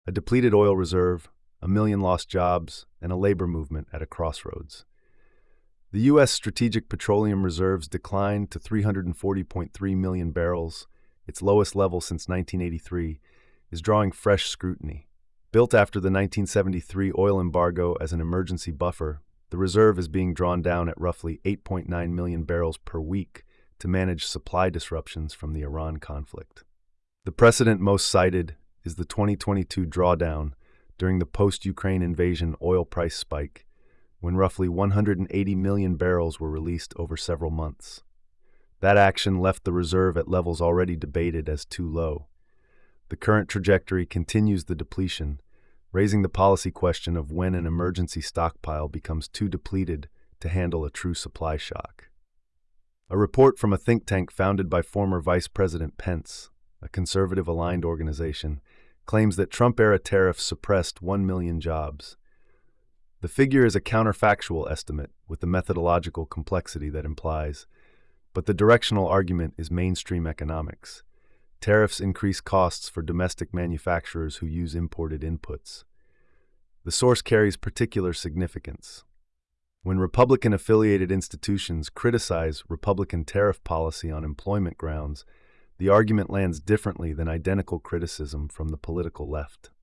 A depleted oil reserve, a million lost jobs, and a labor movement at a crossroads. The U.S. Strategic Petroleum Reserves declined to 340.3 million barrels, its lowest level since 1983, is drawing fresh scrutiny. Built after the 1973 oil embargo as an emergency buffer, the reserve is being drawn down at roughly 8.9 million barrels per week to manage supply disruptions from the Iran conflict. The precedent most cited is the 2022 drawdown during the post-Ukraine invasion oil price spike, when roughly 180 million barrels were released over several months. That action left the reserve at levels already debated as too low. The current trajectory continues the depletion, raising the policy question of when an emergency stockpile becomes too depleted to handle a true supply shock. A report from a think tank founded by former Vice President Pence, a conservative-aligned organization, claims that Trump-era tariffs suppressed 1 million jobs. The figure is a counterfactual estimate with the methodological complexity that implies, but the directional argument is mainstream economics. Tariffs increase costs for domestic manufacturers who use imported inputs. The source carries particular significance. When Republican-affiliated institutions criticize Republican tariff policy on employment grounds, the argument lands differently than identical criticism from the political left.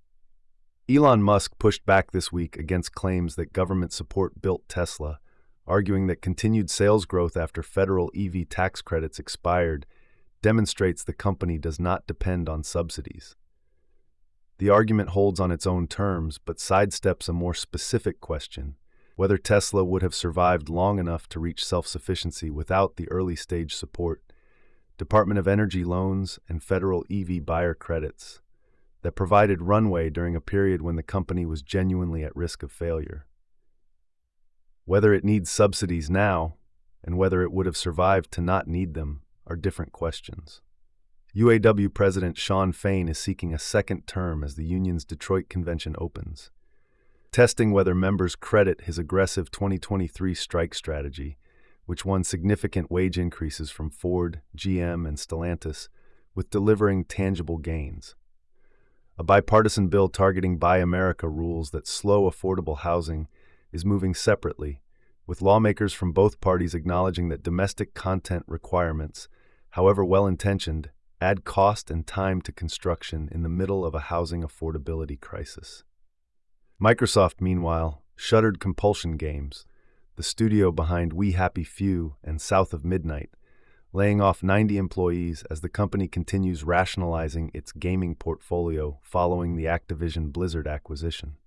Elon Musk pushed back this week against claims that government support built Tesla, arguing that continued sales growth after federal EV tax credits expired demonstrates the company does not depend on subsidies. The argument holds on its own terms, but sidesteps a more specific question: whether Tesla would have survived long enough to reach self-sufficiency without the early-stage support, Department of Energy loans, and federal EV buyer credits that provided runway during a period when the company was genuinely at risk of failure. Whether it needs subsidies now, and whether it would have survived to not need them, are different questions. UAW President Shawn Fain is seeking a second term as the union's Detroit convention opens. Testing whether members credit his aggressive 2023 strike strategy, which won significant wage increases from Ford, GM, and Stellantis, with delivering tangible gains. A bipartisan bill targeting Buy America rules that slow affordable housing is moving separately, with lawmakers from both parties acknowledging that domestic content requirements, however well-intentioned, add cost and time to construction in the middle of a housing affordability crisis. Microsoft, meanwhile, shuttered Compulsion Games, the studio behind We Happy Few and South of Midnight, laying off 90 employees as the company continues rationalizing its gaming portfolio following the Activision Blizzard acquisition.